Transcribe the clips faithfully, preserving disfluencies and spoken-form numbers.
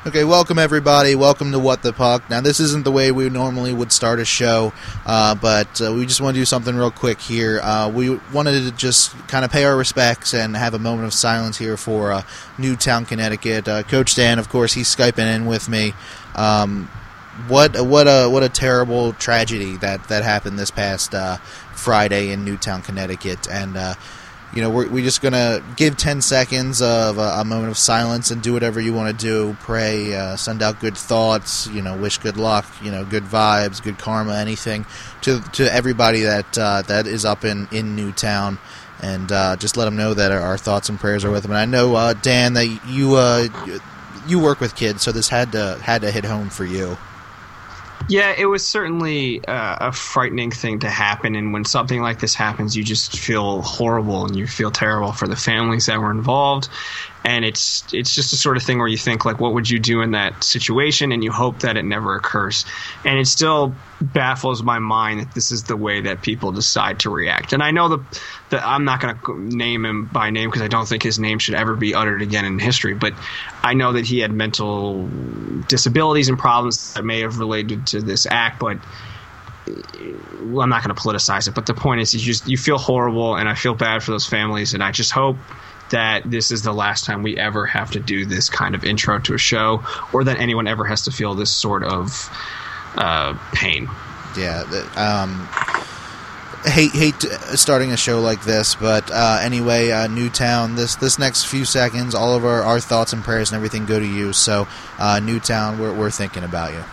Okay, welcome everybody. Welcome to What the Puck. Now, this isn't the way we normally would start a show, uh, but uh, we just want to do something real quick here. Uh, we wanted to just kind of pay our respects and have a moment of silence here for uh, Newtown, Connecticut. Uh, Coach Dan, of course, he's Skyping in with me. Um, what what a what a terrible tragedy that, that happened this past uh, Friday in Newtown, Connecticut, and uh, You know, we're, we're just going to give ten seconds of a, a moment of silence and do whatever you want to do. Pray, uh, send out good thoughts, you know, wish good luck, you know, good vibes, good karma, anything to to everybody that uh, that is up in, in Newtown. And uh, just let them know that our, our thoughts and prayers are with them. And I know, uh, Dan, that you uh, you work with kids, so this had to had to hit home for you. Yeah, it was certainly uh, a frightening thing to happen, and when something like this happens, you just feel horrible and you feel terrible for the families that were involved, and it's it's just the sort of thing where you think, like, what would you do in that situation, and you hope that it never occurs. And it still baffles my mind that this is the way that people decide to react. And I know the, the I'm not going to name him by name because I don't think his name should ever be uttered again in history, but I know that he had mental disabilities and problems that may have related to this act, but well, I'm not going to politicize it. But the point is, you just you feel horrible, and I feel bad for those families, and I just hope that this is the last time we ever have to do this kind of intro to a show, or that anyone ever has to feel this sort of uh, pain. Yeah, um, hate hate starting a show like this, but uh, anyway, uh, Newtown, this this next few seconds, all of our, our thoughts and prayers and everything go to you. So, uh, Newtown, we're we're thinking about you.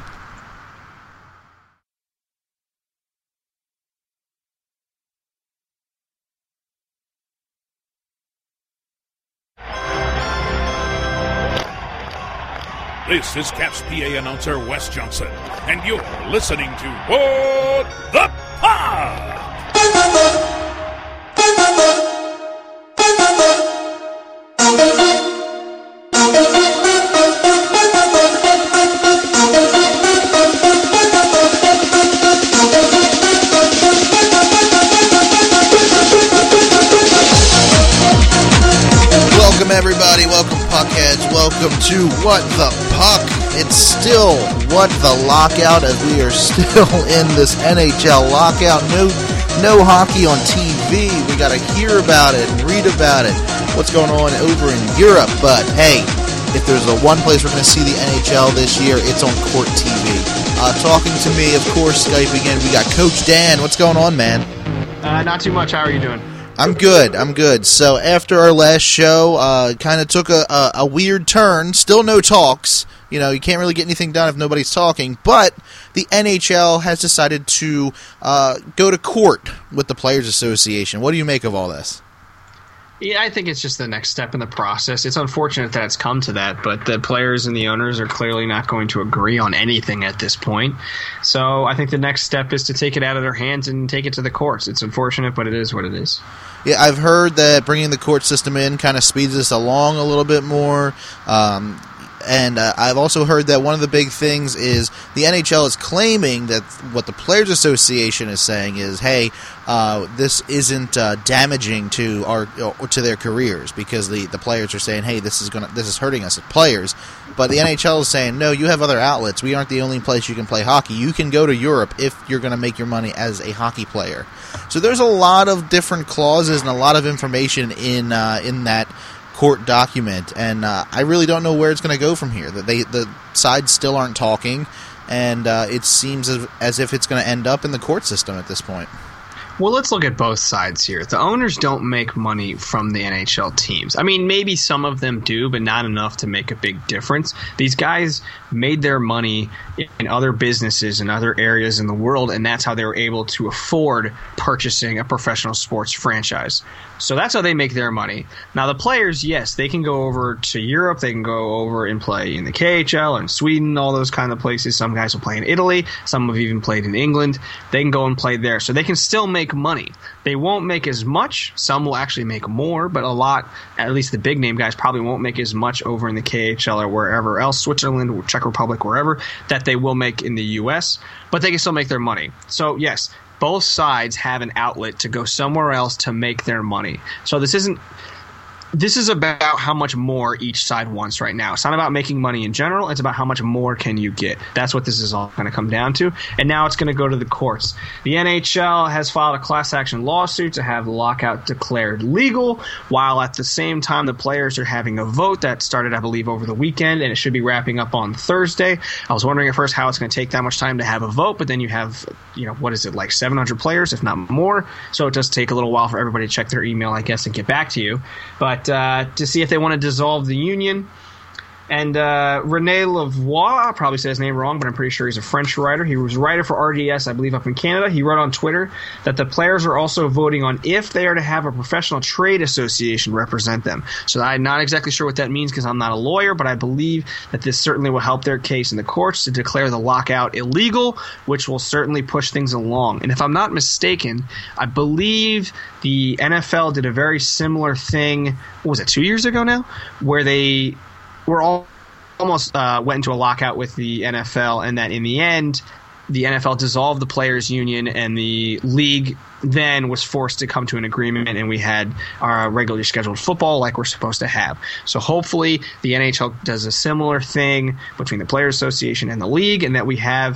This is Caps P A announcer Wes Johnson, and you're listening to What the Puck! Welcome everybody, welcome Puckheads, welcome to What the Puck. It's still What the Lockout, as we are still in this N H L lockout. No no hockey on T V. We got to hear about it and read about it, what's going on over in Europe. But hey, if there's a one place we're going to see the N H L this year, it's on Court T V. Uh, talking to me, of course, Skype again, we got Coach Dan. What's going on, man? Uh, not too much. How are you doing? I'm good, I'm good. So after our last show, uh, kind of took a, a, a weird turn. Still no talks. You know, you can't really get anything done if nobody's talking. But the N H L has decided to uh, go to court with the Players Association. What do you make of all this? Yeah, I think it's just the next step in the process. It's unfortunate that it's come to that, but the players and the owners are clearly not going to agree on anything at this point. So I think the next step is to take it out of their hands and take it to the courts. It's unfortunate, but it is what it is. Yeah, I've heard that bringing the court system in kind of speeds this along a little bit more. Um, and uh, I've also heard that one of the big things is the N H L is claiming that what the Players Association is saying is, hey, uh, this isn't uh, damaging to our or to their careers, because the, the players are saying, hey, this is gonna this is hurting us as players. But the N H L is saying, no, you have other outlets. We aren't the only place you can play hockey. You can go to Europe if you're going to make your money as a hockey player. So there's a lot of different clauses and a lot of information in uh, in that court document, and uh, I really don't know where it's going to go from here. That they the sides still aren't talking, and uh, it seems as, as if it's going to end up in the court system at this point. Well, let's look at both sides here. The owners don't make money from the N H L teams. I mean, maybe some of them do, but not enough to make a big difference. These guys made their money in other businesses and other areas in the world, and that's how they were able to afford purchasing a professional sports franchise. So that's how they make their money. Now, the players, yes, they can go over to Europe. They can go over and play in the K H L and Sweden, all those kind of places. Some guys will play in Italy. Some have even played in England. They can go and play there. So they can still make money. They won't make as much. Some will actually make more, but a lot, at least the big name guys, probably won't make as much over in the K H L or wherever else, Switzerland or Czech Republic, wherever, that they will make in the U S, but they can still make their money. So, yes, both sides have an outlet to go somewhere else to make their money. So this isn't this is about how much more each side wants right now. It's not about making money in general. It's about how much more can you get. That's what this is all going to come down to. And now it's going to go to the courts. The N H L has filed a class action lawsuit to have the lockout declared legal, while at the same time the players are having a vote that started, I believe, over the weekend, and it should be wrapping up on Thursday. I was wondering at first how it's going to take that much time to have a vote, but then you have, you know, what is it, like seven hundred players, if not more. So it does take a little while for everybody to check their email, I guess, and get back to you. But Uh, to see if they want to dissolve the union. And uh, René Lavoie, I probably said his name wrong, but I'm pretty sure he's a French writer. He was a writer for R D S, I believe, up in Canada. He wrote on Twitter that the players are also voting on if they are to have a professional trade association represent them. So I'm not exactly sure what that means because I'm not a lawyer, but I believe that this certainly will help their case in the courts to declare the lockout illegal, which will certainly push things along. And if I'm not mistaken, I believe the N F L did a very similar thing, what was it, two years ago now, where they were all almost uh, went into a lockout with the N F L, and that in the end, the N F L dissolved the players' union, and the league then was forced to come to an agreement, and we had our regularly scheduled football like we're supposed to have. So hopefully the N H L does a similar thing between the Players Association and the league, and that we have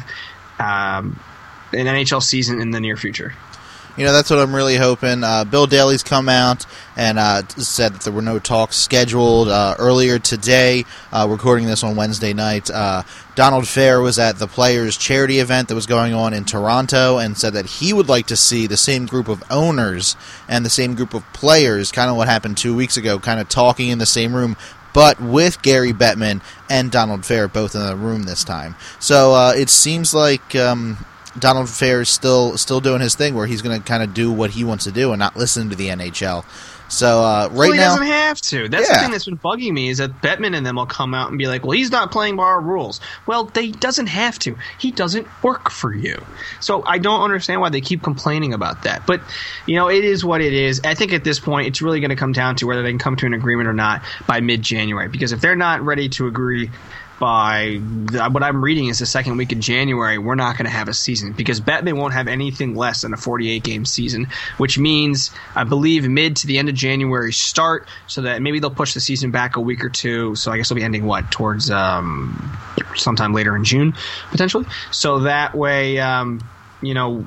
um, an N H L season in the near future. You know, that's what I'm really hoping. Uh, Bill Daly's come out and uh, said that there were no talks scheduled. Uh, earlier today, uh, recording this on Wednesday night, uh, Donald Fair was at the Players' charity event that was going on in Toronto and said that he would like to see the same group of owners and the same group of players, kind of what happened two weeks ago, kind of talking in the same room, but with Gary Bettman and Donald Fair both in the room this time. So uh, it seems like Um, Donald Fair is still still doing his thing where he's going to kind of do what he wants to do and not listen to the N H L. So uh, right well, he now, doesn't have to. That's yeah. the thing that's been bugging me is that Bettman and them will come out and be like, "Well, he's not playing by our rules." Well, they doesn't have to. He doesn't work for you. So I don't understand why they keep complaining about that. But you know, it is what it is. I think at this point, it's really going to come down to whether they can come to an agreement or not by mid-January. Because if they're not ready to agree by the, what I'm reading is the second week of January, we're not going to have a season because Bettman won't have anything less than a forty-eight game season, which means I believe mid to the end of January start, so that maybe they'll push the season back a week or two. So I guess it'll be ending what towards um, sometime later in June potentially. So that way, um, you know,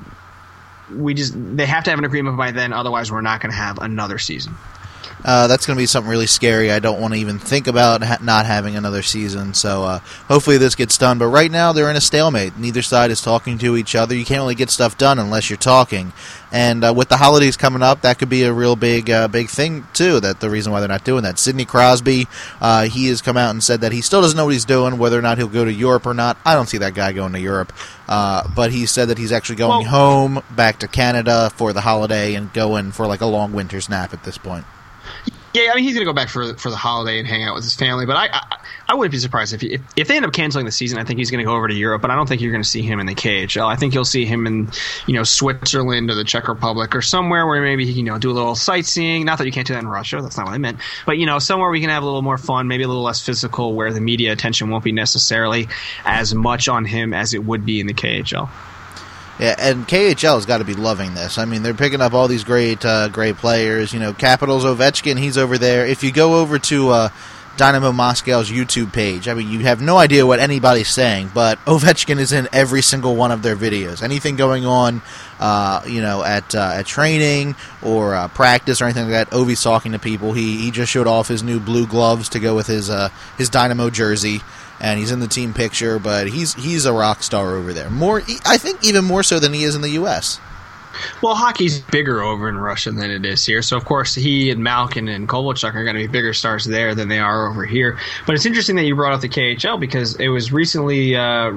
we just they have to have an agreement by then. Otherwise, we're not going to have another season. Uh, that's going to be something really scary. I don't want to even think about ha- not having another season. So uh, hopefully this gets done. But right now they're in a stalemate. Neither side is talking to each other. You can't really get stuff done unless you're talking. And uh, with the holidays coming up, that could be a real big uh, big thing, too, that the reason why they're not doing that. Sidney Crosby, uh, he has come out and said that he still doesn't know what he's doing, whether or not he'll go to Europe or not. I don't see that guy going to Europe. Uh, but he said that he's actually going well, home, back to Canada for the holiday and going for like a long winter's nap at this point. Yeah, I mean, he's going to go back for for the holiday and hang out with his family. But I I, I wouldn't be surprised if, he, if if they end up canceling the season. I think he's going to go over to Europe, but I don't think you're going to see him in the K H L. I think you'll see him in, you know, Switzerland or the Czech Republic or somewhere where maybe he can, you know, do a little sightseeing. Not that you can't do that in Russia. That's not what I meant. But, you know, somewhere we can have a little more fun, maybe a little less physical, where the media attention won't be necessarily as much on him as it would be in the K H L. Yeah, and K H L has got to be loving this. I mean, they're picking up all these great uh, great players. You know, Capitals Ovechkin, he's over there. If you go over to uh, Dynamo Moscow's YouTube page, I mean, you have no idea what anybody's saying, but Ovechkin is in every single one of their videos. Anything going on, uh, you know, at uh, at training or uh, practice or anything like that, Ovi's talking to people. He he just showed off his new blue gloves to go with his uh, his Dynamo jersey. And he's in the team picture, but he's he's a rock star over there. More, I think, even more so than he is in the U S. Well, hockey's bigger over in Russia than it is here. So, of course, he and Malkin and Kovalchuk are going to be bigger stars there than they are over here. But it's interesting that you brought up the K H L because it was recently uh,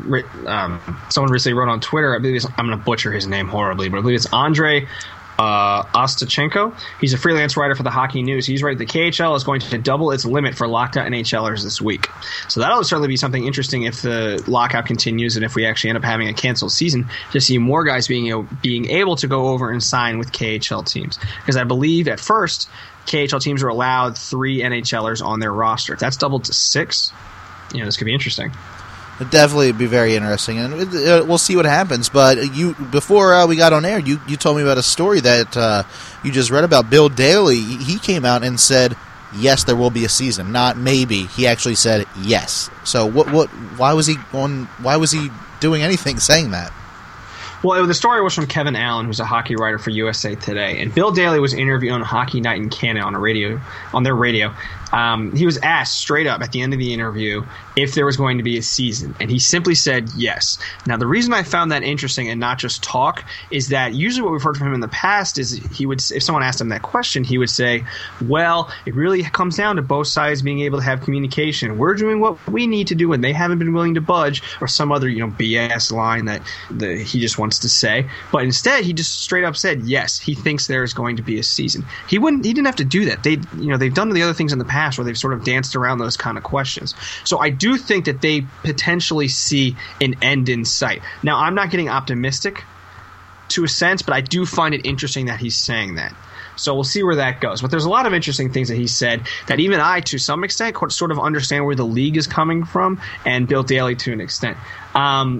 um, someone recently wrote on Twitter. I believe it's, I'm going to butcher his name horribly, but I believe it's Andre Uh, Ostachenko. He's a freelance writer for the Hockey News. He's right. The K H L is going to double its limit for locked out NHLers this week. So that'll certainly be something interesting if the lockout continues and if we actually end up having a canceled season to see more guys being able, being able to go over and sign with K H L teams. Because I believe at first K H L teams are allowed three NHLers on their roster. If that's doubled to six, you know, this could be interesting. It'd definitely be very interesting, and it, uh, we'll see what happens. But you, before uh, we got on air, you, you told me about a story that uh, you just read about Bill Daly. He came out and said yes, there will be a season, not maybe. He actually said yes. So what? What? Why was he on? Why was he doing anything saying that? Well, it, the story was from Kevin Allen, who's a hockey writer for U S A Today, and Bill Daly was interviewed on Hockey Night in Canada on a radio, on their radio. Um, he was asked straight up at the end of the interview if there was going to be a season, and he simply said yes. Now, the reason I found that interesting and not just talk is that usually what we've heard from him in the past is he would, if someone asked him that question, he would say, well, it really comes down to both sides being able to have communication. We're doing what we need to do, and they haven't been willing to budge, or some other, you know, B S line that the, he just wants to say. But instead, he just straight up said yes, he thinks there is going to be a season. He wouldn't. He didn't have to do that. They, you know, they've done the other things in the past where they've sort of danced around those kind of questions. So I do think that they potentially see an end in sight. Now, I'm not getting optimistic to a sense, but I do find it interesting that he's saying that. So we'll see where that goes. But there's a lot of interesting things that he said that even I, to some extent, sort of understand where the league is coming from, and Bill Daly to an extent. Um,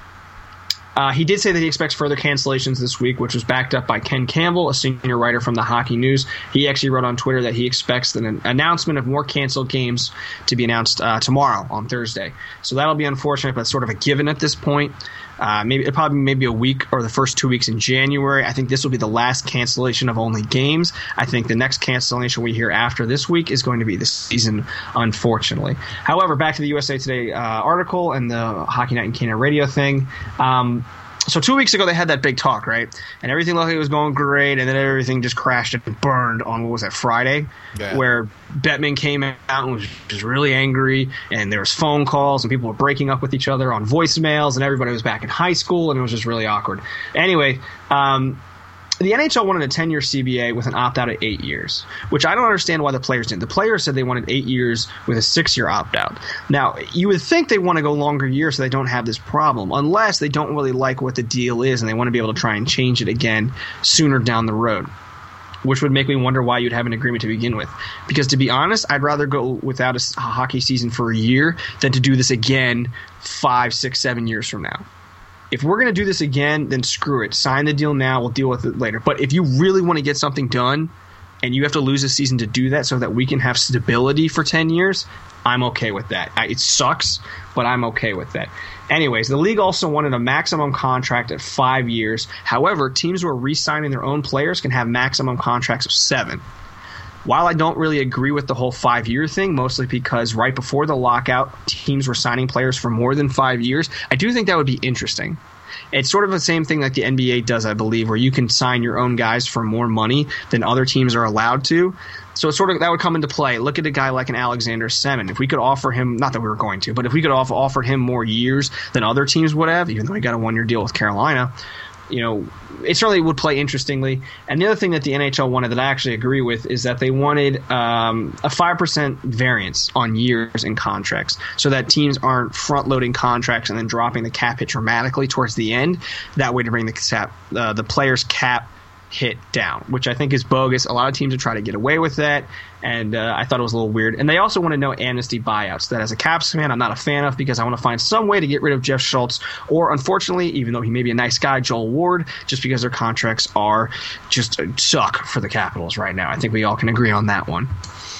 Uh, he did say that he expects further cancellations this week, which was backed up by Ken Campbell, a senior writer from the Hockey News. He actually wrote on Twitter that he expects an announcement of more canceled games to be announced uh, tomorrow on Thursday. So that'll be unfortunate, but sort of a given at this point. Uh, maybe probably maybe a week or the first two weeks in January. I think this will be the last cancellation of only games. I think the next cancellation we hear after this week is going to be the season, unfortunately. However, back to the U S A Today uh, article and the Hockey Night in Canada radio thing. Um, So two weeks ago they had that big talk, right? And everything looked like it was going great, and then everything just crashed and burned on, what was that, Friday? Yeah. Where Bettman came out and was just really angry, and there was phone calls, and people were breaking up with each other on voicemails, and everybody was back in high school, and it was just really awkward. Anyway, um, the N H L wanted a ten-year C B A with an opt-out at eight years, which I don't understand why the players didn't. The players said they wanted eight years with a six-year opt-out. Now, you would think they want to go longer years so they don't have this problem, unless they don't really like what the deal is and they want to be able to try and change it again sooner down the road, which would make me wonder why you'd have an agreement to begin with. Because to be honest, I'd rather go without a hockey season for a year than to do this again five, six, seven years from now. If we're going to do this again, then screw it. Sign the deal now. We'll deal with it later. But if you really want to get something done and you have to lose a season to do that so that we can have stability for ten years, I'm okay with that. I, it sucks, but I'm okay with that. Anyways, the league also wanted a maximum contract at five years. However, teams who are re-signing their own players can have maximum contracts of seven. While I don't really agree with the whole five-year thing, mostly because right before the lockout, teams were signing players for more than five years, I do think that would be interesting. It's sort of the same thing like the N B A does, I believe, where you can sign your own guys for more money than other teams are allowed to. So it's sort of that would come into play. Look at a guy like an Alexander Semin. If we could offer him, not that we were going to, but if we could offer offered him more years than other teams would have, even though he got a one-year deal with Carolina, you know, it certainly would play interestingly. And the other thing that the N H L wanted that I actually agree with is that they wanted um, a five percent variance on years in contracts so that teams aren't front-loading contracts and then dropping the cap hit dramatically towards the end. That way to bring the cap, uh, the player's cap hit down, which I think is bogus. A lot of teams are trying to get away with that, and uh, I thought it was a little weird. And they also want to know amnesty buyouts. That as a Caps fan, I'm not a fan of because I want to find some way to get rid of Jeff Schultz or, unfortunately, even though he may be a nice guy, Joel Ward, just because their contracts are just uh, suck for the Capitals right now. I think we all can agree on that one.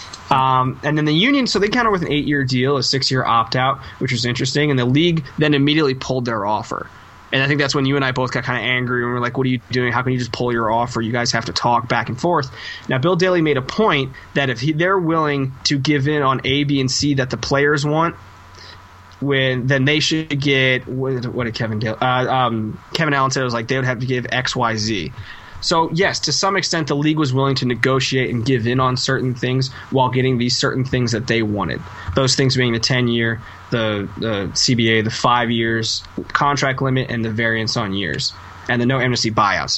Um, and then the union, so they countered with an eight-year deal, a six-year opt-out, which was interesting, and the league then immediately pulled their offer. And I think that's when you and I both got kind of angry and we were like, what are you doing? How can you just pull your offer? You guys have to talk back and forth. Now, Bill Daly made a point that if he, they're willing to give in on A, B, and C that the players want, when then they should get what, what did Kevin Daly, uh, um, Kevin Allen said it was like they would have to give X, Y, Z. So, yes, to some extent, the league was willing to negotiate and give in on certain things while getting these certain things that they wanted. Those things being the ten-year, the, the C B A, the five years, contract limit, and the variance on years, and the no amnesty buyouts.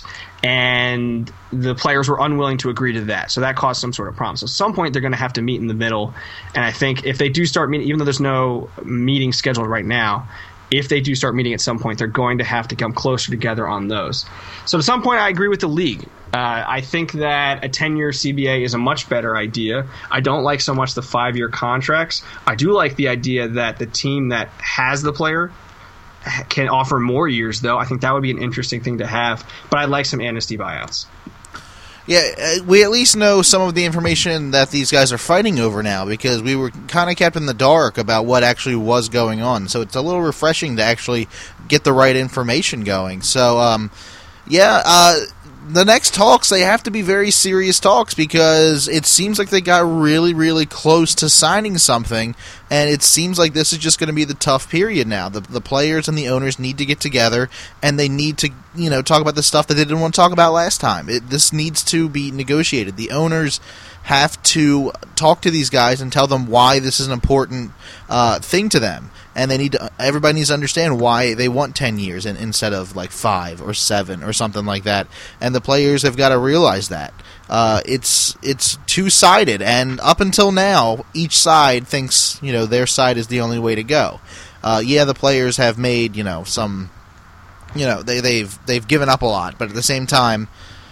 And the players were unwilling to agree to that. So that caused some sort of problem. So at some point, they're going to have to meet in the middle. And I think if they do start meeting, even though there's no meeting scheduled right now, if they do start meeting at some point, they're going to have to come closer together on those. So at some point, I agree with the league. Uh, I think that a ten-year C B A is a much better idea. I don't like so much the five-year contracts. I do like the idea that the team that has the player can offer more years, though. I think that would be an interesting thing to have. But I'd like some amnesty buyouts. Yeah, we at least know some of the information that these guys are fighting over now, because we were kind of kept in the dark about what actually was going on. So it's a little refreshing to actually get the right information going. So, um, yeah, uh, the next talks, they have to be very serious talks, because it seems like they got really, really close to signing something, and it seems like this is just going to be the tough period now. The the players and the owners need to get together, and they need to, you know, talk about the stuff that they didn't want to talk about last time. It, this needs to be negotiated. The owners have to talk to these guys and tell them why this is an important uh, thing to them. And they need to, everybody needs to understand why they want ten years in, instead of like five or seven or something like that. And the players have got to realize that. Uh, it's it's two-sided, and up until now, each side thinks, you know, their side is the only way to go. Uh, yeah, the players have made, you know, some, you know, they, they've they've given up a lot, but at the same time,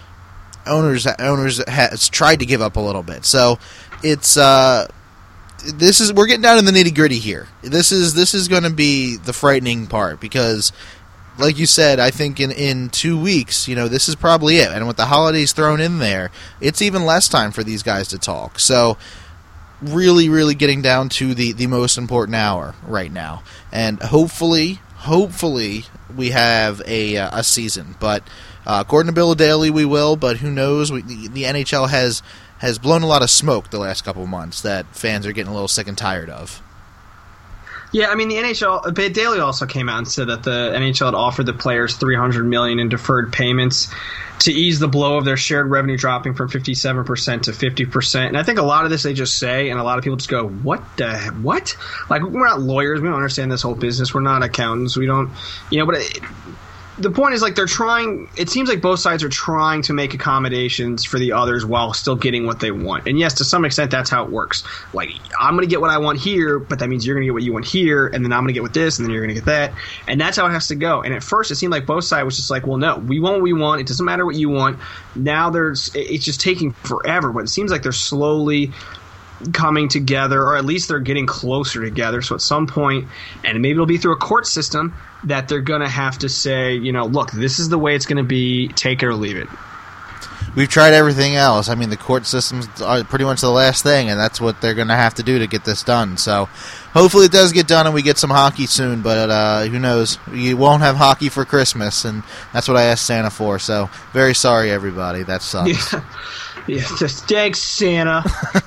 owners owners has tried to give up a little bit. So it's. Uh, This is we're getting down to the nitty gritty here. This is this is going to be the frightening part, because, like you said, I think in, in two weeks, you know, this is probably it. And with the holidays thrown in there, it's even less time for these guys to talk. So, really, really getting down to the, the most important hour right now. And hopefully, hopefully, we have a a season. But uh, according to Bill Daly, we will. But who knows? We, the, the N H L has. has blown a lot of smoke the last couple of months that fans are getting a little sick and tired of. Yeah, I mean, the N H L, Daly also came out and said that the N H L had offered the players three hundred million dollars in deferred payments to ease the blow of their shared revenue dropping from fifty-seven percent to fifty percent. And I think a lot of this they just say, and a lot of people just go, what the, what? Like, we're not lawyers. We don't understand this whole business. We're not accountants. We don't, you know, but it, the point is, like, they're trying, it seems like both sides are trying to make accommodations for the others while still getting what they want. And yes, to some extent, that's how it works. Like, I'm going to get what I want here, but that means you're going to get what you want here, and then I'm going to get with this, and then you're going to get that. And that's how it has to go. And at first, it seemed like both sides was just like, well, no, we want what we want. It doesn't matter what you want. Now there's, it's just taking forever, but it seems like they're slowly coming together, or at least they're getting closer together. So at some point, and maybe it'll be through a court system, that they're going to have to say, you know, look, this is the way it's going to be, take it or leave it. We've tried everything else. I mean, the court systems are pretty much the last thing, and that's what they're going to have to do to get this done. So hopefully it does get done and we get some hockey soon, but uh, who knows? You won't have hockey for Christmas, and that's what I asked Santa for. So very sorry, everybody. That sucks. Yeah, yeah, just thanks, Santa.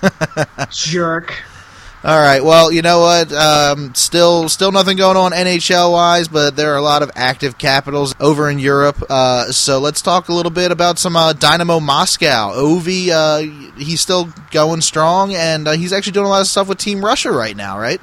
Jerk. All right, well, you know what? Um, still still nothing going on N H L-wise, but there are a lot of active capitals over in Europe. Uh, so let's talk a little bit about some uh, Dynamo Moscow. Ovi, uh, he's still going strong, and uh, he's actually doing a lot of stuff with Team Russia right now, right?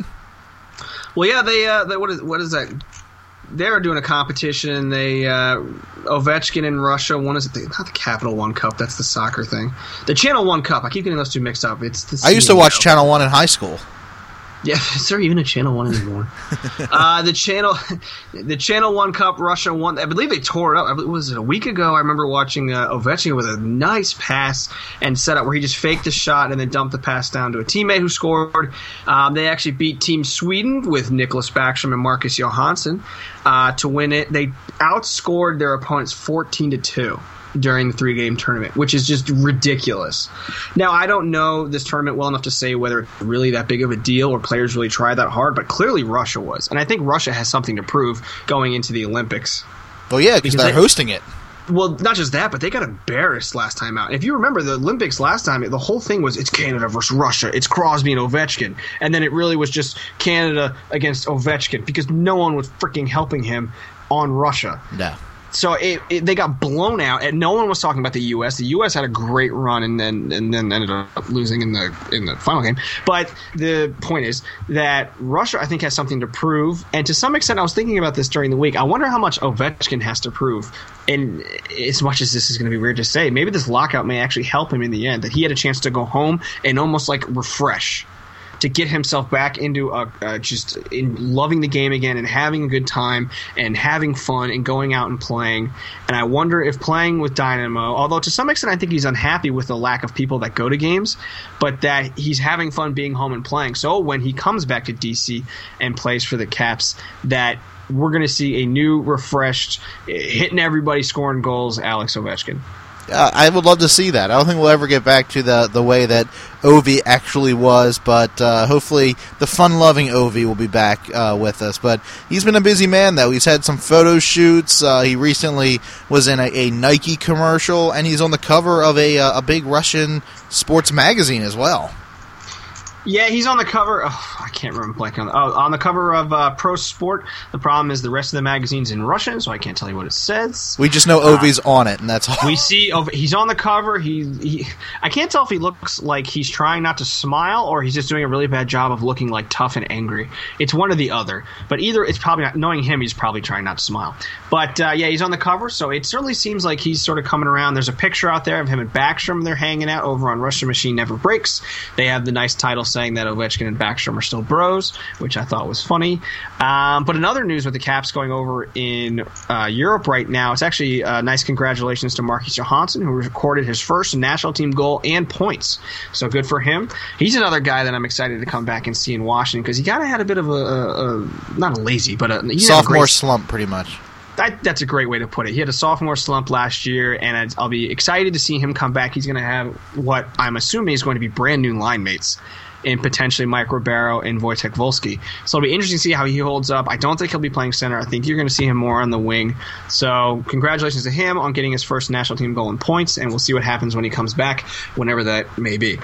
Well, yeah, they, uh, they what is what is that? They're doing a competition. They uh, Ovechkin in Russia. One is the, not the Capital One Cup. That's the soccer thing. The Channel One Cup. I keep getting those two mixed up. It's the I used to watch Channel One in high school. Yeah, is there even a Channel One anymore? uh, the channel, the Channel One Cup, Russia won. I believe they tore it up. It was a week ago. I remember watching uh, Ovechkin with a nice pass and setup where he just faked the shot and then dumped the pass down to a teammate who scored. Um, they actually beat Team Sweden with Nicholas Backstrom and Marcus Johansson uh, to win it. They outscored their opponents fourteen to two. During the three-game tournament, which is just ridiculous. Now, I don't know this tournament well enough to say whether it's really that big of a deal or players really tried that hard, but clearly Russia was. And I think Russia has something to prove going into the Olympics. Well, yeah, because they're they, hosting it. Well, not just that, but they got embarrassed last time out. If you remember the Olympics last time, the whole thing was it's Canada versus Russia. It's Crosby and Ovechkin. And then it really was just Canada against Ovechkin because no one was freaking helping him on Russia. No. So it, it, they got blown out, and no one was talking about the U S. The U S had a great run, and then and then ended up losing in the in the final game. But the point is that Russia, I think, has something to prove. And to some extent, I was thinking about this during the week. I wonder how much Ovechkin has to prove. And as much as this is going to be weird to say, maybe this lockout may actually help him in the end. That he had a chance to go home and almost like refresh, to get himself back into a, uh, just in loving the game again and having a good time and having fun and going out and playing. And I wonder if playing with Dynamo, although to some extent I think he's unhappy with the lack of people that go to games, but that he's having fun being home and playing. So when he comes back to D C and plays for the Caps, that we're going to see a new, refreshed, hitting everybody, scoring goals, Alex Ovechkin. Uh, I would love to see that. I don't think we'll ever get back to the the way that Ovi actually was, but uh, hopefully the fun-loving Ovi will be back uh, with us. But he's been a busy man, though. He's had some photo shoots. Uh, he recently was in a, a Nike commercial, and he's on the cover of a, a big Russian sports magazine as well. Yeah, he's on the cover. Oh, I can't remember blanking on. Oh, on the cover of uh, Pro Sport. The problem is the rest of the magazine's in Russian, so I can't tell you what it says. We just know Ovi's uh, on it, and that's all. We see Ovi, he's on the cover. He, he, I can't tell if he looks like he's trying not to smile or he's just doing a really bad job of looking like tough and angry. It's one or the other. But either it's probably not. Knowing him, he's probably trying not to smile. But uh, yeah, he's on the cover, so it certainly seems like he's sort of coming around. There's a picture out there of him and Backstrom. They're hanging out over on Russian Machine Never Breaks. They have the nice title saying that Ovechkin and Backstrom are still bros, which I thought was funny. Um, but in other news with the Caps going over in uh, Europe right now, it's actually uh, nice congratulations to Marcus Johansson, who recorded his first national team goal and points. So good for him. He's another guy that I'm excited to come back and see in Washington because he kind of had a bit of a, a, a not a lazy, but a he sophomore had a great, slump, pretty much. That, that's a great way to put it. He had a sophomore slump last year, and I'll be excited to see him come back. He's going to have what I'm assuming is going to be brand new line mates in potentially Mike Ribeiro and Wojciech Wolski. So it'll be interesting to see how he holds up. I don't think he'll be playing center. I think you're going to see him more on the wing. So congratulations to him on getting his first national team goal and points, and we'll see what happens when he comes back, whenever that may be.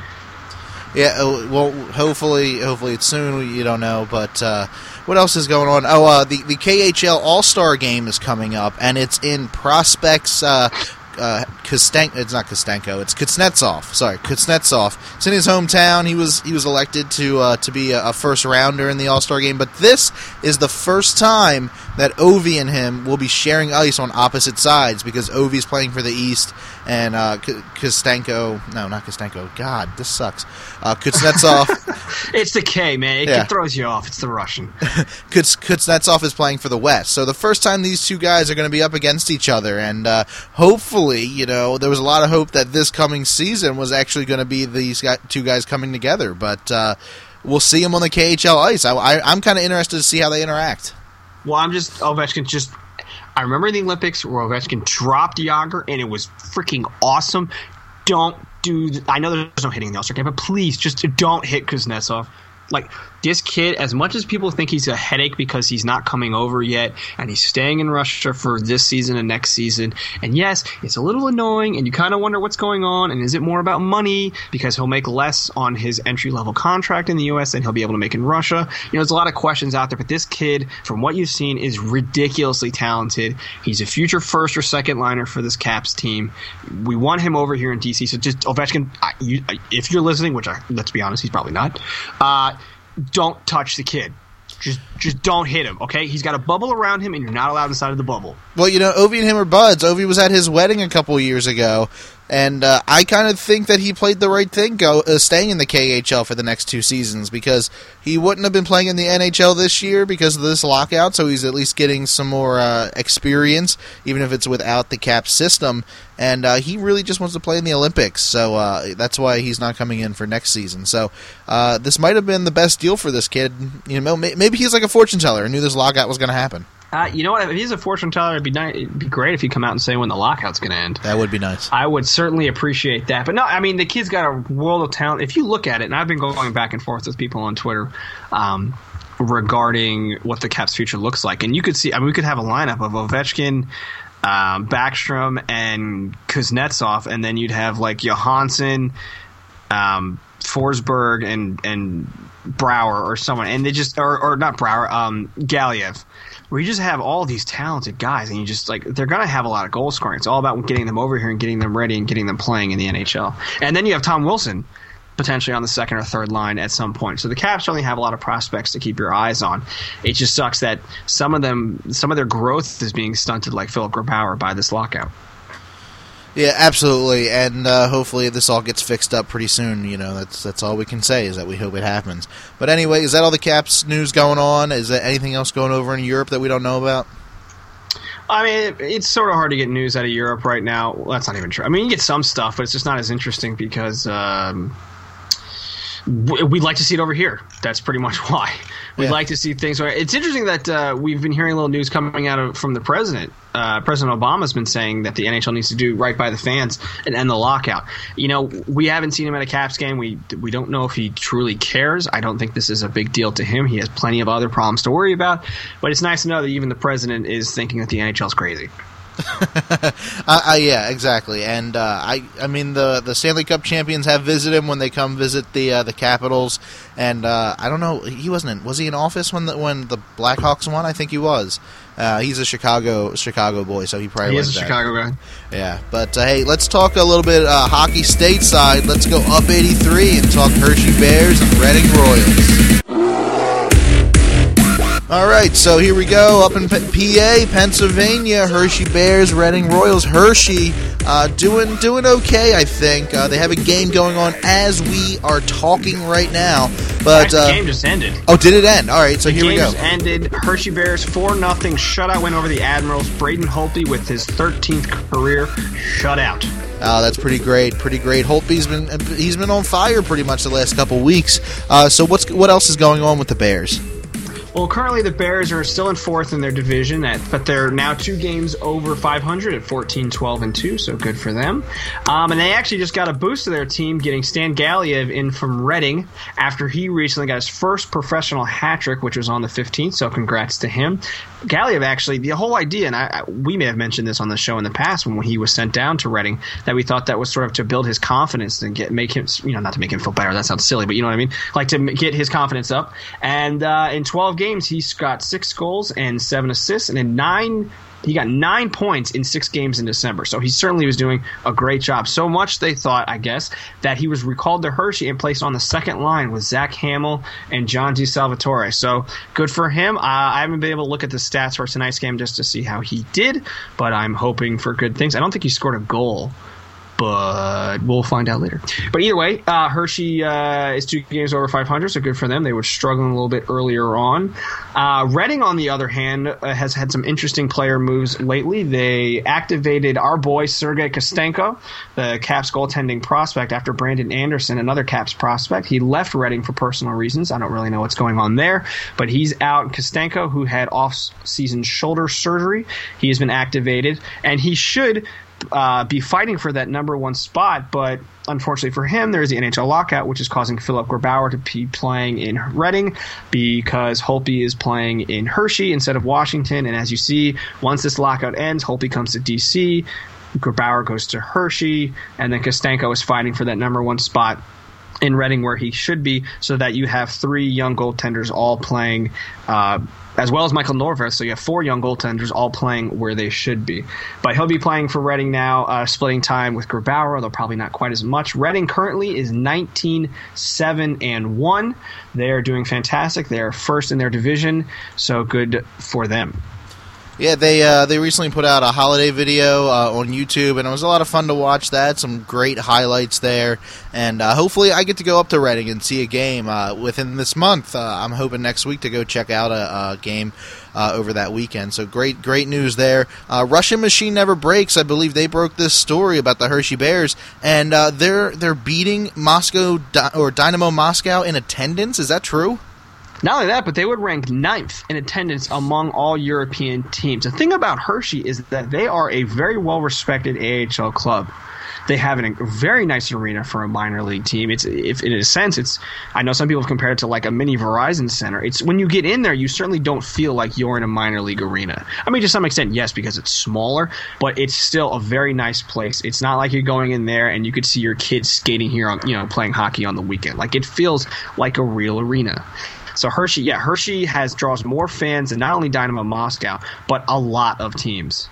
Yeah, well, hopefully, hopefully it's soon. You don't know, but uh, what else is going on? Oh, uh, the the K H L All-Star Game is coming up, and it's in Prospects. Uh, uh, Kostenko, it's not Kostenko, it's Kuznetsov. Sorry, Kuznetsov. It's in his hometown. He was he was elected to uh, to be a, a first rounder in the All-Star Game, but this is the first time that Ovi and him will be sharing ice on opposite sides because Ovi's playing for the East and uh, Kostenko, no, not Kostenko. God, this sucks. Uh, Kuznetsov. It's the K, man. It yeah. throws you off. It's the Russian. Kuznetsov is playing for the West. So the first time these two guys are going to be up against each other, and uh, hopefully, you know, there was a lot of hope that this coming season was actually going to be these two guys coming together, but uh, we'll see them on the K H L ice. I, I, I'm kind of interested to see how they interact. Well, I'm just Ovechkin. Just I remember in the Olympics where Ovechkin dropped Jágr, and it was freaking awesome. Don't do. Th- I know there's no hitting in the All-Star game, but please just don't hit Kuznetsov. Like, this kid, as much as people think he's a headache because he's not coming over yet, and he's staying in Russia for this season and next season, and yes, it's a little annoying, and you kind of wonder what's going on, and is it more about money because he'll make less on his entry-level contract in the U S than he'll be able to make in Russia? You know, there's a lot of questions out there, but this kid, from what you've seen, is ridiculously talented. He's a future first or second liner for this Caps team. We want him over here in D C, so just, Ovechkin, I, you, if you're listening, which I, let's be honest, he's probably not, uh, don't touch the kid. Just just don't hit him, okay? He's got a bubble around him, and you're not allowed inside of the bubble. Well, you know, Ovi and him are buds. Ovi was at his wedding a couple years ago, and uh, I kind of think that he played the right thing go uh, staying in the K H L for the next two seasons because he wouldn't have been playing in the N H L this year because of this lockout, so he's at least getting some more uh, experience, even if it's without the cap system. And uh, he really just wants to play in the Olympics, so uh, that's why he's not coming in for next season. So uh, this might have been the best deal for this kid. You know, maybe he's like a fortune teller and knew this lockout was going to happen. Uh, you know what? If he's a fortune teller, it'd be nice, it'd be great if he'd come out and say when the lockout's going to end. That would be nice. I would certainly appreciate that. But no, I mean, the kid's got a world of talent. If you look at it, and I've been going back and forth with people on Twitter um, regarding what the Caps' future looks like, and you could see, I mean, we could have a lineup of Ovechkin, um, Backstrom, and Kuznetsov, and then you'd have like Johansson, um, Forsberg, and and Brouwer or someone, and they just or, or not Brouwer, um, Galiev. Where you just have all these talented guys, and you just like they're gonna have a lot of goal scoring. It's all about getting them over here and getting them ready and getting them playing in the N H L. And then you have Tom Wilson potentially on the second or third line at some point. So the Caps certainly have a lot of prospects to keep your eyes on. It just sucks that some of them, some of their growth is being stunted, like Philip Grubauer, by this lockout. Yeah, absolutely, and uh, hopefully this all gets fixed up pretty soon. You know, that's that's all we can say is that we hope it happens. But anyway, is that all the Caps news going on? Is there anything else going over in Europe that we don't know about? I mean, it's sort of hard to get news out of Europe right now. Well, that's not even true. I mean, you get some stuff, but it's just not as interesting because um, we'd like to see it over here. That's pretty much why. We'd yeah. like to see things. It's interesting that uh, we've been hearing a little news coming out of from the president uh, President Obama's been saying that the N H L needs to do right by the fans and end the lockout. You know, we haven't seen him at a Caps game. We we don't know if he truly cares. I don't think this is a big deal to him. He has plenty of other problems to worry about. But it's nice to know that even the president is thinking that the N H L is crazy. uh, uh, yeah, exactly. And uh, I, I mean, the the Stanley Cup champions have visited him when they come visit the uh, the Capitals. And uh, I don't know, he wasn't in, was he in office when the when the Blackhawks won? I think he was. Uh, he's a Chicago Chicago boy, so he probably he went is a back. Chicago guy. Yeah, but uh, hey, let's talk a little bit uh, hockey stateside. Let's go up eighty-three and talk Hershey Bears and Reading Royals. All right, so here we go. Up in P A, Pennsylvania, Hershey Bears, Reading Royals. Hershey uh, doing doing okay, I think. Uh, they have a game going on as we are talking right now. But uh, the uh, game just ended. Oh, did it end? All right, so the here we go. The game just ended. Hershey Bears four nothing shutout win over the Admirals. Braden Holtby with his thirteenth career shutout. Oh, that's pretty great, pretty great. Holtby's been he's been on fire pretty much the last couple weeks. Uh, so what's what else is going on with the Bears? Well, currently the Bears are still in fourth in their division, at, but they're now two games over five hundred at fourteen, twelve, and two, so good for them. Um, and they actually just got a boost to their team, getting Stan Galiev in from Reading after he recently got his first professional hat trick, which was on the fifteenth, so congrats to him. Galiev actually, the whole idea, and I, I, we may have mentioned this on the show in the past when he was sent down to Reading, that we thought that was sort of to build his confidence and get make him, you know, not to make him feel better, that sounds silly, but you know what I mean? Like to get his confidence up. And uh, in twelve games, he's got six goals and seven assists, and in nine, he got nine points in six games in December. So he certainly was doing a great job. So much they thought, I guess, that he was recalled to Hershey and placed on the second line with Zach Hamill and John DeSalvatore. So good for him. Uh, I haven't been able to look at the stats for tonight's game just to see how he did, but I'm hoping for good things. I don't think he scored a goal, but we'll find out later. But either way, uh, Hershey uh, is two games over five hundred, so good for them. They were struggling a little bit earlier on. Uh, Reading, on the other hand, uh, has had some interesting player moves lately. They activated our boy Sergei Kostenko, the Caps goaltending prospect, after Brandon Anderson, another Caps prospect. He left Reading for personal reasons. I don't really know what's going on there, but he's out. Kostenko, who had off-season shoulder surgery, he has been activated, and he should Uh, be fighting for that number one spot, but unfortunately for him, there's the N H L lockout, which is causing Philip Grubauer to be playing in Reading because Holtby is playing in Hershey instead of Washington. And as you see, once this lockout ends, Holtby comes to D C, Grubauer goes to Hershey, and then Kostenko is fighting for that number one spot in Reading where he should be, so that you have three young goaltenders all playing uh, as well as Michael Norveth, so you have four young goaltenders all playing where they should be. But he'll be playing for Reading now, uh, splitting time with Grubauer, although probably not quite as much. Reading currently is nineteen, seven, and one. They are doing fantastic. They are first in their division, so good for them. Yeah, they uh, they recently put out a holiday video uh, on YouTube, and it was a lot of fun to watch that. Some great highlights there, and uh, hopefully I get to go up to Reading and see a game uh, within this month. Uh, I'm hoping next week to go check out a, a game uh, over that weekend. So great, great news there. Uh, Russian Machine Never Breaks. I believe they broke this story about the Hershey Bears, and uh, they're they're beating Moscow Di- or Dynamo Moscow in attendance. Is that true? Not only that, but they would rank ninth in attendance among all European teams. The thing about Hershey is that they are a very well-respected A H L club. They have a very nice arena for a minor league team. It's, if in a sense, it's. I know some people have compared it to like a mini Verizon Center. It's when you get in there, you certainly don't feel like you're in a minor league arena. I mean, to some extent, yes, because it's smaller, but it's still a very nice place. It's not like you're going in there and you could see your kids skating here, on, you know, playing hockey on the weekend. Like it feels like a real arena. So Hershey, yeah, Hershey has draws more fans than not only Dynamo Moscow, but a lot of teams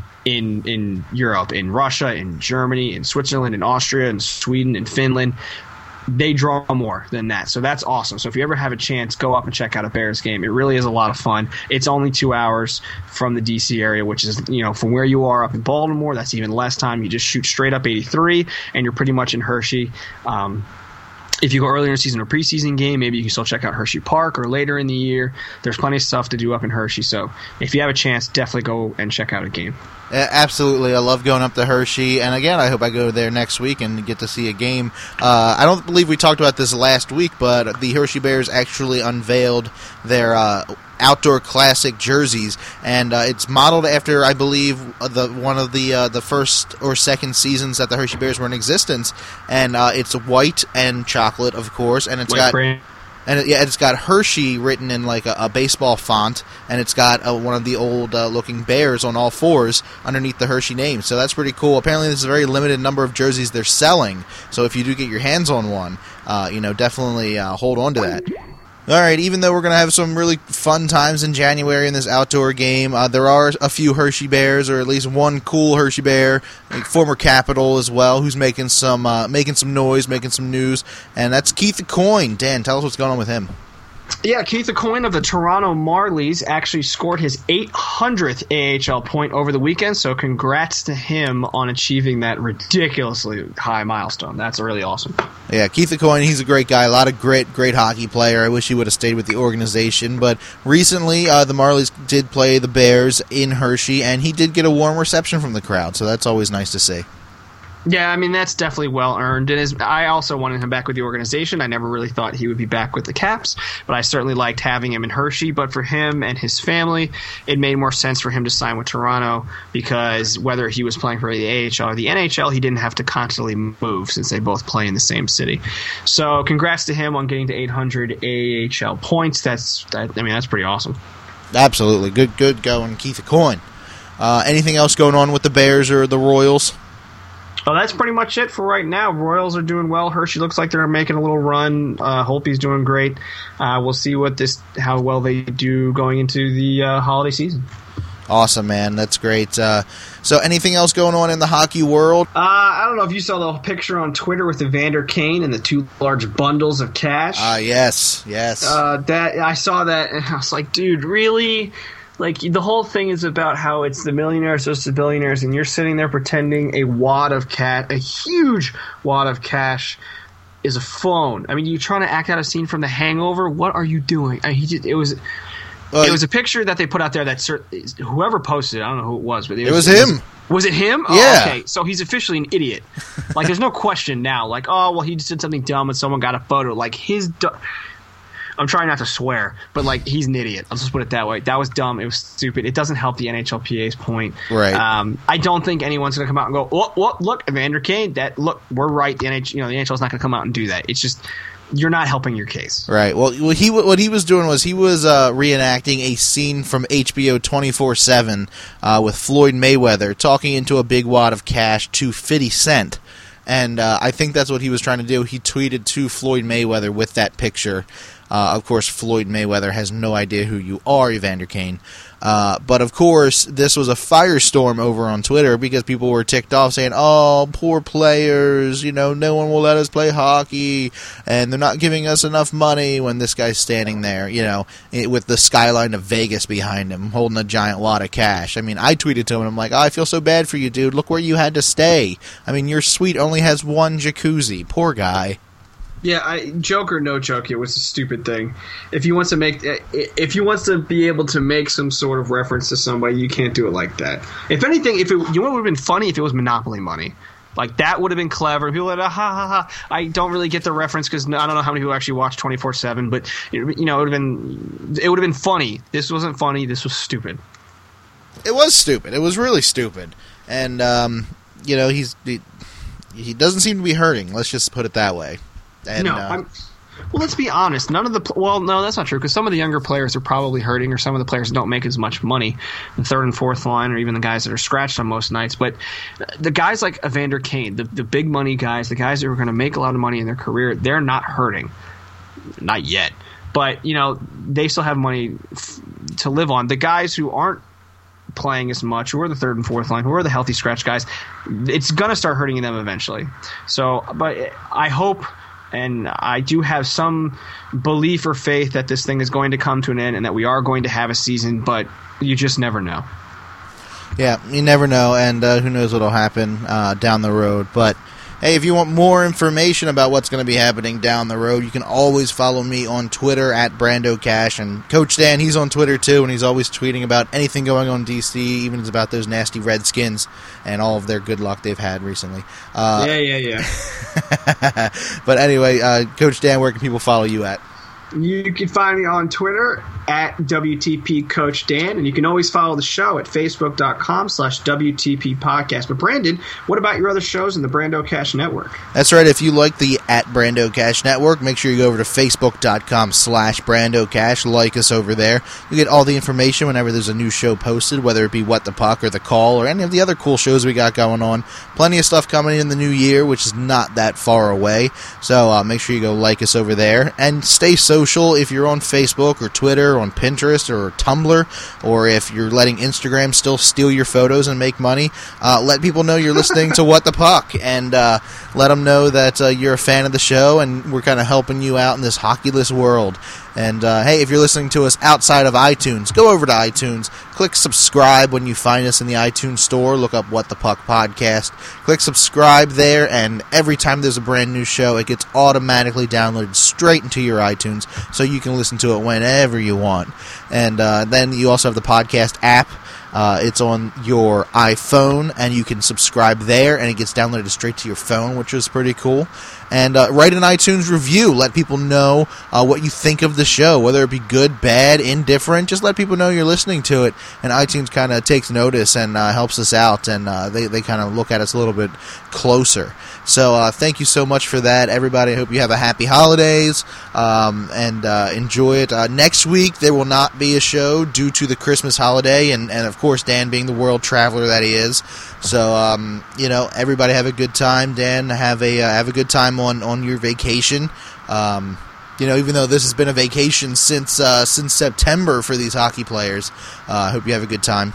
in in Europe, in Russia, in Germany, in Switzerland, in Austria, in Sweden, in Finland. They draw more than that. So that's awesome. So if you ever have a chance, go up and check out a Bears game. It really is a lot of fun. It's only two hours from the D C area, which is, you know, from where you are up in Baltimore, that's even less time. You just shoot straight up eighty-three, and you're pretty much in Hershey. Um, If you go earlier in the season or preseason game, maybe you can still check out Hershey Park or later in the year. There's plenty of stuff to do up in Hershey. So if you have a chance, definitely go and check out a game. Absolutely. I love going up to Hershey. And again, I hope I go there next week and get to see a game. Uh, I don't believe we talked about this last week, but the Hershey Bears actually unveiled their uh, outdoor classic jerseys, and uh, it's modeled after, I believe, the one of the uh, the first or second seasons that the Hershey Bears were in existence, and uh, it's white and chocolate, of course, and it's White got. brand. And it, yeah, it's got Hershey written in like a, a baseball font, and it's got uh, one of the old uh, looking bears on all fours underneath the Hershey name. So that's pretty cool. Apparently, there's a very limited number of jerseys they're selling. So if you do get your hands on one, uh, you know, definitely uh, hold on to that. All right, even though we're going to have some really fun times in January in this outdoor game, uh, there are a few Hershey Bears, or at least one cool Hershey Bear, a former Capital as well, who's making some uh, making some noise, making some news, and that's Keith Aucoin. Dan, tell us what's going on with him. Yeah, Keith Aucoin of the Toronto Marlies actually scored his eight hundredth A H L point over the weekend, so congrats to him on achieving that ridiculously high milestone. That's really awesome. Yeah, Keith Aucoin, he's a great guy, a lot of grit, great hockey player. I wish he would have stayed with the organization, but recently uh, the Marlies did play the Bears in Hershey, and he did get a warm reception from the crowd, so that's always nice to see. Yeah, I mean, that's definitely well-earned. And as, I also wanted him back with the organization. I never really thought he would be back with the Caps, but I certainly liked having him in Hershey. But for him and his family, it made more sense for him to sign with Toronto because whether he was playing for the A H L or the N H L, he didn't have to constantly move since they both play in the same city. So congrats to him on getting to eight hundred A H L points. That's, that, I mean, that's pretty awesome. Absolutely. Good, good going, Keith Aucoin. Uh, anything else going on with the Bears or the Royals? Well, that's pretty much it for right now. Royals are doing well. Hershey looks like they're making a little run. Uh, Holtby's doing great. Uh, we'll see what this, how well they do going into the uh, holiday season. Awesome, man. That's great. Uh, so anything else going on in the hockey world? Uh, I don't know if you saw the picture on Twitter with Evander Kane and the two large bundles of cash. Ah, uh, yes, yes. Uh, that I saw that, and I was like, dude, really? Like, the whole thing is about how it's the millionaires versus the billionaires, and you're sitting there pretending a wad of cash, a huge wad of cash, is a phone. I mean, you're trying to act out a scene from The Hangover? What are you doing? I mean, he just, it was... Uh, it was a picture that they put out there that cert- whoever posted it, I don't know who it was, but it was, it was him. Was, was it him? Oh, yeah. Okay, so he's officially an idiot. Like, there's no question now. Like, oh, well, he just did something dumb and someone got a photo. Like, his... Du- I'm trying not to swear, but, like, he's an idiot. I'll just put it that way. That was dumb. It was stupid. It doesn't help the N H L P A's point. Right. Um, I don't think anyone's going to come out and go, oh, oh, look, Evander Kane, that, look, we're right. The N H L, you know, the N H L's not going to come out and do that. It's just... You're not helping your case. Right. Well, what he what he was doing was he was uh, reenacting a scene from H B O twenty-four seven uh, with Floyd Mayweather talking into a big wad of cash to fifty Cent. And uh, I think that's what he was trying to do. He tweeted to Floyd Mayweather with that picture. Uh, of course, Floyd Mayweather has no idea who you are, Evander Kane. Uh, but, of course, this was a firestorm over on Twitter because people were ticked off saying, oh, poor players, you know, no one will let us play hockey, and they're not giving us enough money when this guy's standing there, you know, with the skyline of Vegas behind him, holding a giant wad of cash. I mean, I tweeted to him, and I'm like, oh, I feel so bad for you, dude. Look where you had to stay. I mean, your suite only has one jacuzzi. Poor guy. Yeah, I, joke or no joke, it was a stupid thing. If he wants to make, if he wants to be able to make some sort of reference to somebody, you can't do it like that. If anything, if it, you know what would have been funny if it was Monopoly money. Like, that would have been clever. People would have, ha ha ha. I don't really get the reference because I don't know how many people actually watch twenty-four seven, but, you know, it would have been, it would have been funny. This wasn't funny. This was stupid. It was stupid. It was really stupid. And, um, you know, he's he, he doesn't seem to be hurting. Let's just put it that way. And, no, uh, I'm, well, let's be honest. None of the well, no, that's not true because some of the younger players are probably hurting, or some of the players don't make as much money, the third and fourth line, or even the guys that are scratched on most nights. But the guys like Evander Kane, the the big money guys, the guys that are going to make a lot of money in their career, they're not hurting, not yet. But you know, they still have money f- to live on. The guys who aren't playing as much, who are the third and fourth line, who are the healthy scratch guys, it's going to start hurting them eventually. So, but I hope. And I do have some belief or faith that this thing is going to come to an end and that we are going to have a season, but you just never know. Yeah, you never know, and uh, who knows what will happen uh, down the road. But, hey, if you want more information about what's going to be happening down the road, you can always follow me on Twitter at Brando Cash. And Coach Dan, he's on Twitter too, and he's always tweeting about anything going on in D C, even if it's about those nasty Redskins and all of their good luck they've had recently. Uh, yeah, yeah, yeah. But anyway, uh, Coach Dan, where can people follow you at? You can find me on Twitter at W T P Coach Dan, and you can always follow the show at facebook.com slash WTP podcast. But Brandon, what about your other shows in the Brando Cash Network? That's right. If you like the at Brando Cash Network, make sure you go over to facebook.com slash Brando Cash. Like us over there. You get all the information whenever there's a new show posted, whether it be What the Puck or The Call or any of the other cool shows we got going on. Plenty of stuff coming in the new year, which is not that far away. So uh, make sure you go like us over there. And stay social if you're on Facebook or Twitter, on Pinterest or Tumblr, or if you're letting Instagram still steal your photos and make money. Uh, let people know you're listening to What the Puck, and uh, let them know that uh, you're a fan of the show, and we're kind of helping you out in this hockeyless world. And, uh, hey, if you're listening to us outside of iTunes, go over to iTunes, click subscribe when you find us in the iTunes store, look up What the Puck Podcast, click subscribe there, and every time there's a brand new show, it gets automatically downloaded straight into your iTunes, so you can listen to it whenever you want. And uh, then you also have the podcast app. Uh, it's on your iPhone, and you can subscribe there, and it gets downloaded straight to your phone, which is pretty cool. And uh, write an iTunes review. Let people know uh, what you think of the show, whether it be good, bad, indifferent. Just let people know you're listening to it. And iTunes kind of takes notice and uh, helps us out, and uh, they, they kind of look at us a little bit closer. So uh, thank you so much for that, everybody. I hope you have a happy holidays um, and uh, enjoy it. Uh, next week, there will not be a show due to the Christmas holiday, and, and of course, Dan being the world traveler that he is. So, um, you know, everybody have a good time. Dan, have a uh, have a good time on, on your vacation. Um, you know, even though this has been a vacation since uh, since September for these hockey players, I uh, hope you have a good time.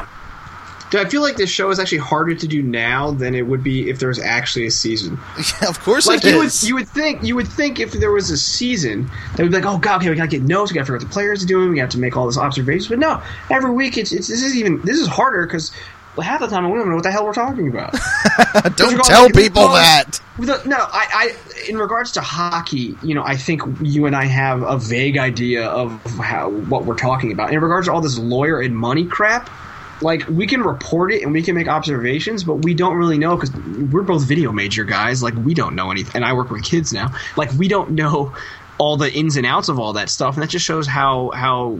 I feel like this show is actually harder to do now than it would be if there was actually a season. Yeah, of course like it you is. Would, you would think you would think if there was a season, they would be like, oh god, okay, we gotta get notes, we gotta figure out what the players are doing, we have to make all this observations. But no, every week it's, it's this is even this is harder because half the time we don't know what the hell we're talking about. Don't tell like, people that. No, I, I, in regards to hockey, you know, I think you and I have a vague idea of how what we're talking about. In regards to all this lawyer and money crap, like, we can report it and we can make observations, but we don't really know because we're both video major guys. Like, we don't know anything. And I work with kids now. Like, we don't know all the ins and outs of all that stuff. And that just shows how how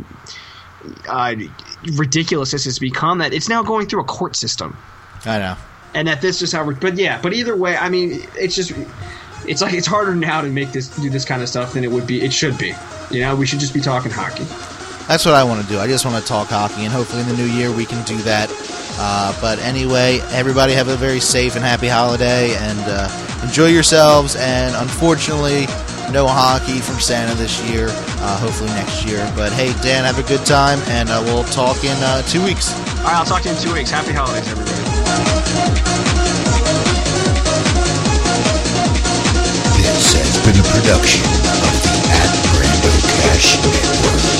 uh, ridiculous this has become, that it's now going through a court system. I know. And that this is how we're – but, yeah, but either way, I mean, it's just – it's like it's harder now to make this do this kind of stuff than it would be. It should be. You know, we should just be talking hockey. That's what I want to do. I just want to talk hockey, and hopefully in the new year we can do that. Uh, but anyway, everybody have a very safe and happy holiday, and uh, enjoy yourselves. And unfortunately, no hockey from Santa this year. Uh, hopefully next year. But hey, Dan, have a good time, and uh, we'll talk in uh, two weeks. All right, I'll talk to you in two weeks. Happy holidays, everybody. This has been a production of the At Brando Cash Network.